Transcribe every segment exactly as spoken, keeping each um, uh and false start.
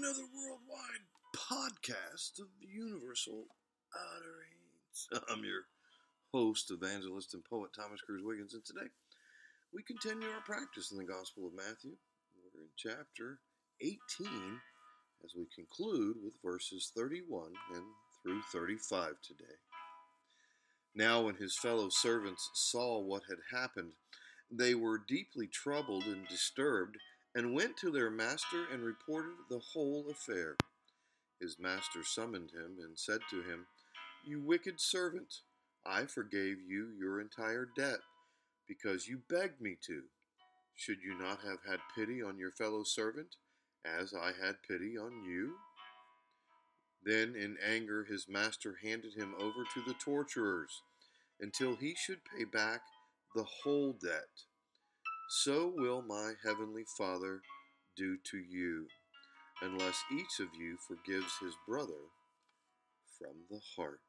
another worldwide podcast of Universal Utterings. I'm your host, evangelist, and poet Thomas Cruz Wiggins, and today we continue our practice in the Gospel of Matthew. We're in chapter eighteen as we conclude with verses thirty-one and through thirty-five today. Now when his fellow servants saw what had happened, they were deeply troubled and disturbed, and went to their master and reported the whole affair. His master summoned him and said to him, "You wicked servant, I forgave you your entire debt, because you begged me to. Should you not have had pity on your fellow servant, as I had pity on you?" Then in anger his master handed him over to the torturers, until he should pay back the whole debt. So will my heavenly Father do to you, unless each of you forgives his brother from the heart.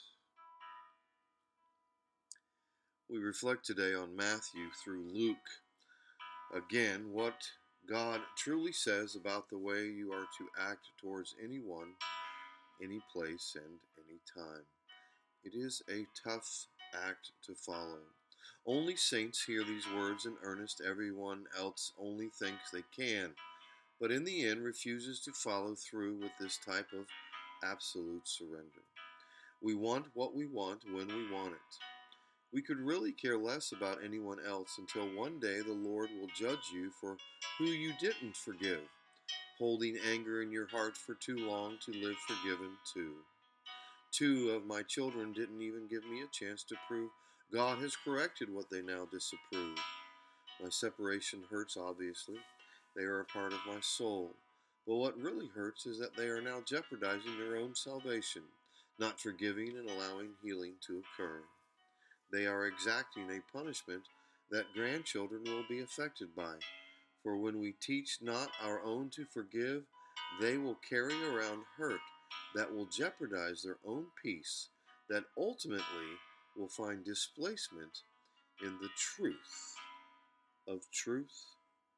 We reflect today on Matthew through Luke. Again, what God truly says about the way you are to act towards anyone, any place, and any time. It is a tough act to follow. Only saints hear these words in earnest. Everyone else only thinks they can, but in the end refuses to follow through with this type of absolute surrender. We want what we want when we want it. We could really care less about anyone else until one day the Lord will judge you for who you didn't forgive, holding anger in your heart for too long to live forgiven too. Two of my children didn't even give me a chance to prove God has corrected what they now disapprove. My separation hurts, obviously. They are a part of my soul. But what really hurts is that they are now jeopardizing their own salvation, not forgiving and allowing healing to occur. They are exacting a punishment that grandchildren will be affected by. For when we teach not our own to forgive, they will carry around hurt that will jeopardize their own peace, that ultimately will find displacement in the truth of truth.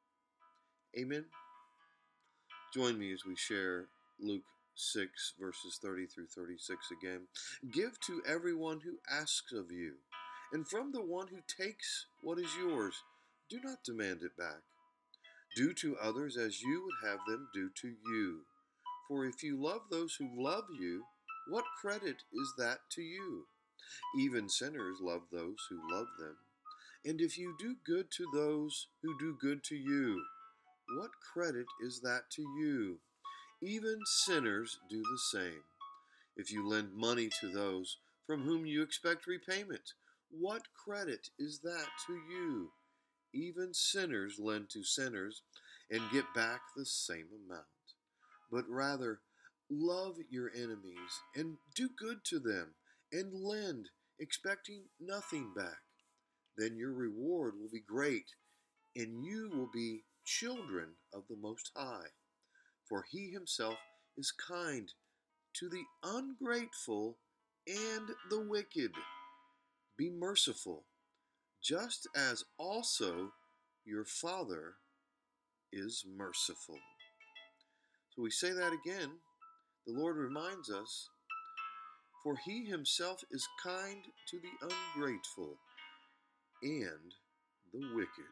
Amen. Join me as we share Luke six, verses thirty through thirty-six again. Give to everyone who asks of you, and from the one who takes what is yours, do not demand it back. Do to others as you would have them do to you. For if you love those who love you, what credit is that to you? Even sinners love those who love them. And if you do good to those who do good to you, what credit is that to you? Even sinners do the same. If you lend money to those from whom you expect repayment, what credit is that to you? Even sinners lend to sinners and get back the same amount. But rather, love your enemies and do good to them and lend, expecting nothing back. Then your reward will be great, and you will be children of the Most High. For he himself is kind to the ungrateful and the wicked. Be merciful, just as also your Father is merciful. So we say that again. The Lord reminds us, for he himself is kind to the ungrateful and the wicked.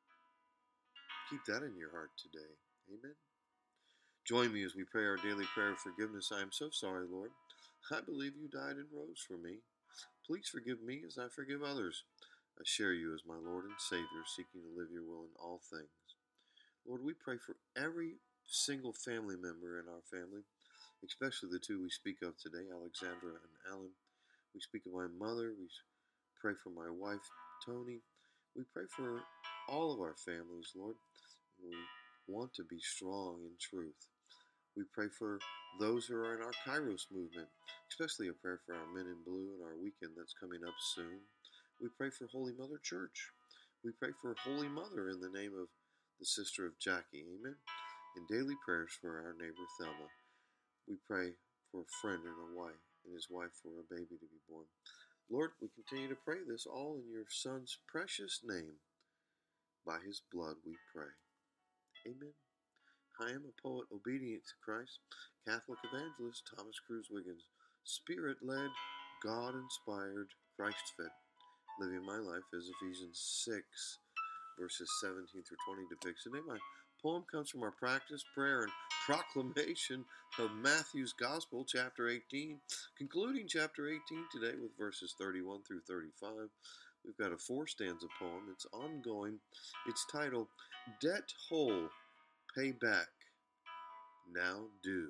Keep that in your heart today. Amen. Join me as we pray our daily prayer of forgiveness. I am so sorry, Lord. I believe you died and rose for me. Please forgive me as I forgive others. I share you as my Lord and Savior, seeking to live your will in all things. Lord, we pray for every single family member in our family, especially the two we speak of today, Alexandra and Alan. We speak of my mother. We pray for my wife, Tony. We pray for all of our families, Lord. We want to be strong in truth. We pray for those who are in our Kairos movement, especially a prayer for our Men in Blue and our weekend that's coming up soon. We pray for Holy Mother Church. We pray for Holy Mother in the name of the sister of Jackie. Amen. And daily prayers for our neighbor Thelma. We pray for a friend and a wife, and his wife for a baby to be born. Lord, we continue to pray this all in your Son's precious name. By his blood we pray. Amen. I am a poet obedient to Christ, Catholic evangelist Thomas Cruz Wiggins, Spirit led, God inspired, Christ fed. Living my life as Ephesians six, verses seventeen through twenty depicts. Today, my poem comes from our practice, prayer, and proclamation of Matthew's Gospel, chapter eighteen, concluding chapter eighteen today with verses thirty-one through thirty-five. We've got a four stanza poem. It's ongoing. It's titled, Debt Whole, Pay Back, Now Due.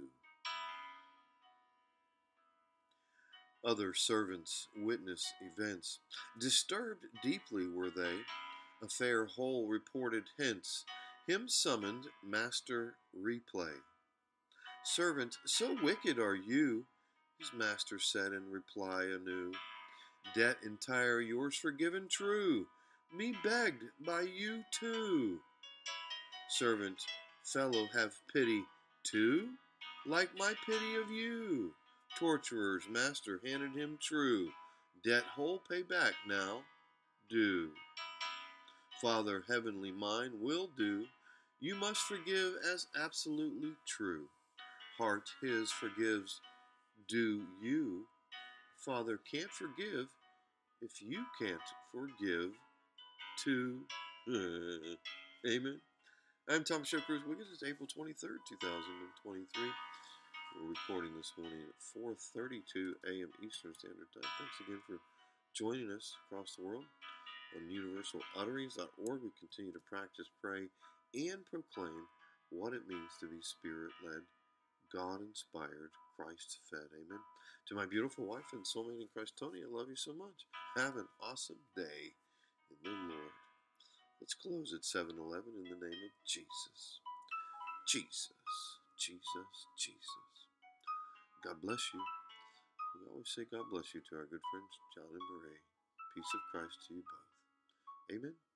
Other servants witness events. Disturbed deeply were they. A fair whole reported hence. Him summoned master replay. Servant, so wicked are you, his master said in reply anew. Debt entire yours forgiven true, me begged by you too. Servant, fellow, have pity too, like my pity of you. Torturer's master handed him true. Debt whole pay back now, due. Father heavenly mine will do. You must forgive as absolutely true. Heart his forgives, do you. Father can't forgive if you can't forgive too. Amen. I'm Thomas Show Cruz Wiggins. It's April twenty-third, two thousand twenty-three. We're recording this morning at four thirty-two a.m. Eastern Standard Time. Thanks again for joining us across the world on universal utterings dot org. We continue to practice, pray, and proclaim what it means to be Spirit-led, God-inspired, Christ-fed. Amen. To my beautiful wife and soulmate in Christ, Tony, I love you so much. Have an awesome day in the Lord. Let's close at seven eleven in the name of Jesus. Jesus, Jesus, Jesus. God bless you. We always say God bless you to our good friends, John and Murray. Peace of Christ to you both. Amen.